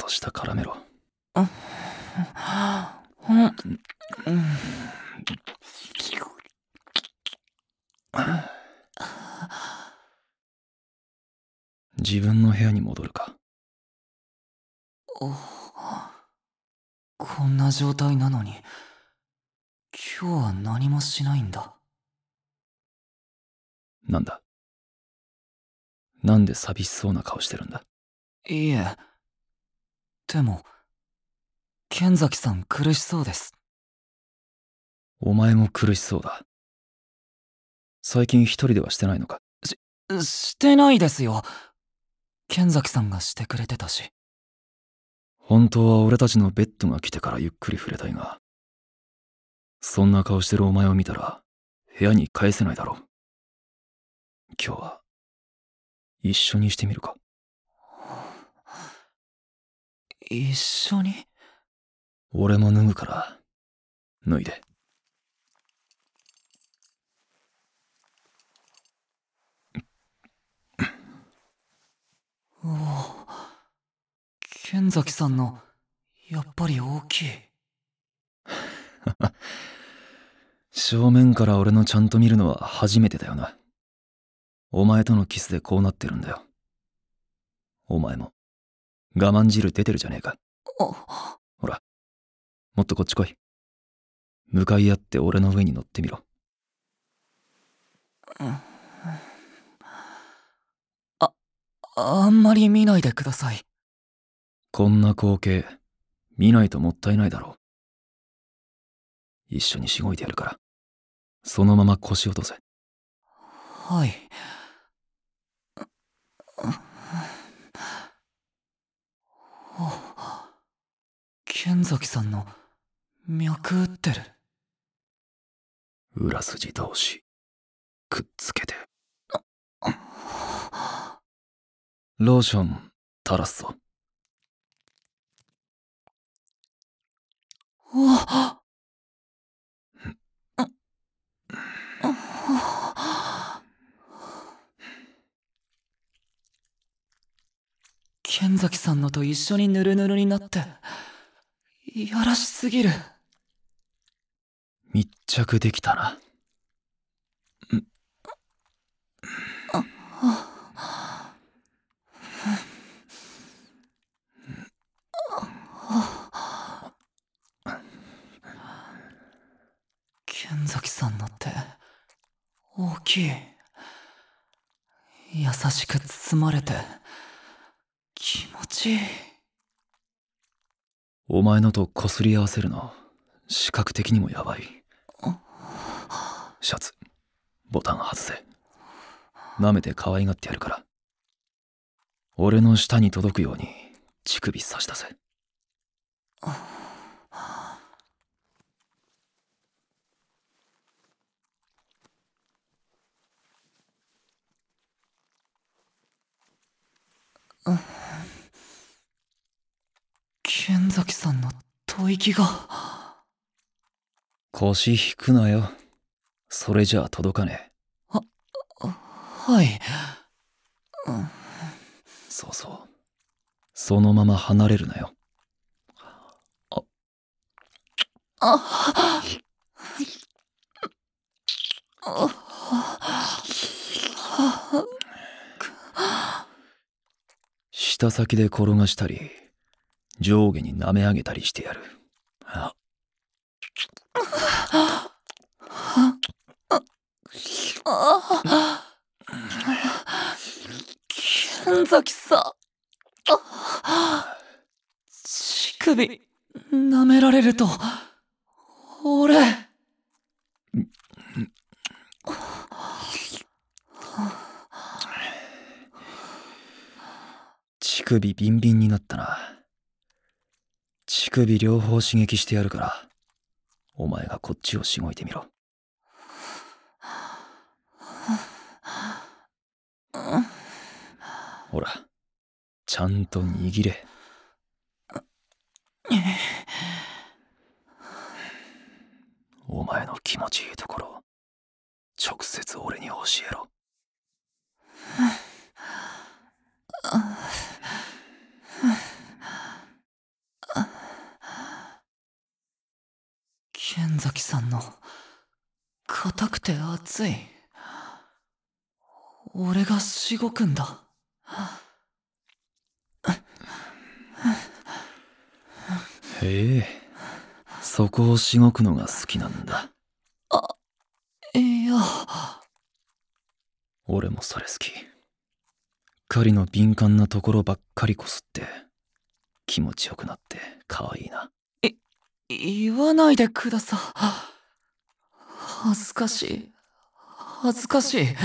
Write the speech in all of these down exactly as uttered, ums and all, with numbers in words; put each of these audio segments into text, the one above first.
としたカラメロ。自分の部屋に戻るか。 こんな状態なのに今日は何もしないんだ。 なんだ、なんで寂しそうな顔してるんだ。 いいえ、でも剣崎さん苦しそうです。 お前も苦しそうだ。最近一人ではしてないのか。 し、してないですよ。剣崎さんがしてくれてたし。 本当は俺たちのベッドが来てからゆっくり触れたいが、そんな顔してるお前を見たら部屋に帰せないだろう。今日は一緒にしてみるか。 一緒に？ 俺も脱ぐから脱いで。 おお、剣崎さんのやっぱり大きい。 正面から俺のちゃんと見るのは初めてだよな。お前とのキスでこうなってるんだよ。お前も我慢汁出てるじゃねえか。ほら、もっとこっち来い。向かい合って俺の上に乗ってみろ。 あ、あんまり見ないでください。 こんな光景見ないともったいないだろう。一緒にしごいてやるから、そのまま腰落とせ。 はい。剣崎さんの脈打ってる。 裏筋同士くっつけて。ローション垂らすぞ。 あ剣崎さんのと一緒にヌルヌルになっていやらしすぎる。 密着できたな。 剣崎さんの手大きい。優しく包まれて気持ちいい。 お前のとこすり合わせるの視覚的にもヤバい。シャツボタン外せ。舐めて可愛がってやるから。俺の舌に届くように乳首差し出せ。 剣崎さんの吐息が。 腰引くなよ。それじゃあ届かねえ。 は、はい。 そうそう。そのまま離れるなよ。あ、 あ舌先で転がしたり、上下に舐め上げたりしてやる。あ、 剣崎さん。乳首舐められると俺。 乳首ビンビンになったな。乳首両方刺激してやるから、お前がこっちをしごいてみろ。ほら、ちゃんと握れ。お前の気持ちいいところ、直接俺に教えろ。 さんの硬くて熱い。俺がしごくんだ。 へえ、そこをしごくのが好きなんだ。 あ、いや。 俺もそれ好き。狩りの敏感なところばっかりこすって気持ちよくなって可愛いな。 い、言わないでくださ。恥ずかしい。恥ずかしい。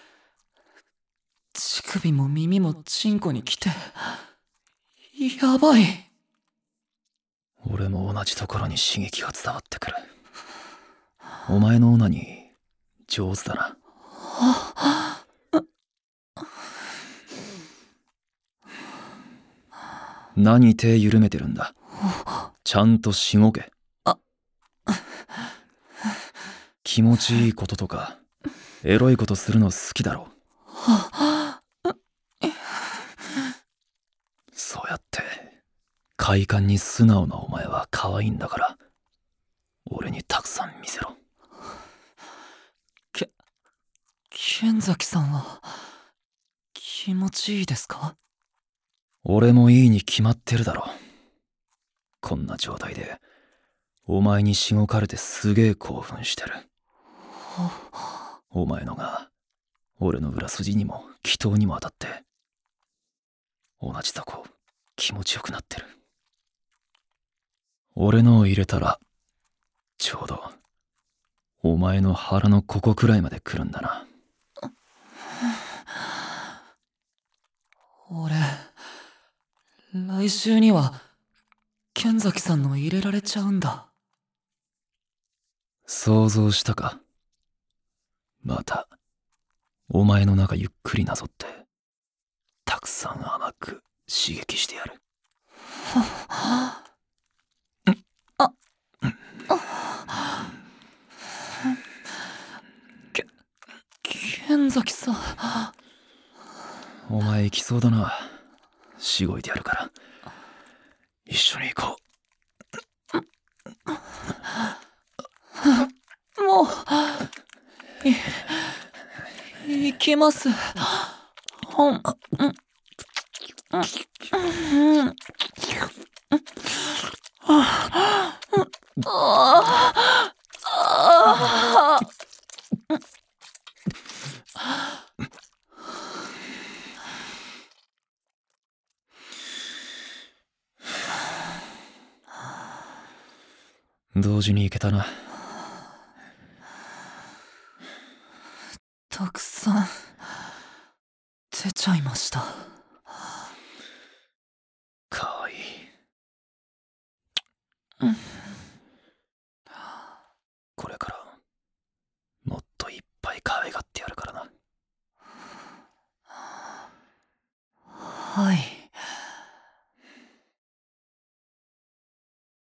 乳首も耳もチンコに来て。やばい。 俺も同じところに刺激が伝わってくる。お前のオナニー上手だな。何手緩めてるんだ。ちゃんとしごけ。気持ちいいこととかエロいことするの好きだろ。そうやって快感に素直なお前は可愛いんだから、俺にたくさん見せろ。 け、剣崎さんは気持ちいいですか？ 俺もいいに決まってるだろ。こんな状態でお前にしごかれてすげえ興奮してる。お前のが俺の裏筋にも気筒にも当たって同じとこ気持ちよくなってる。俺のを入れたらちょうどお前の腹のここくらいまで来るんだな。 俺、来週には剣崎さんの入れられちゃうんだ。 想像したか？またお前の中ゆっくりなぞってたくさん甘く刺激してやる。 あ、け、剣崎さん。 お前行きそうだな。しごいてやるから一緒に行こう。もう、い、行きます。ほん、うん、うん、うん。ああ、ああ。 同時に行けたな。 たくさん出ちゃいました。 かわいい。 うん。 これから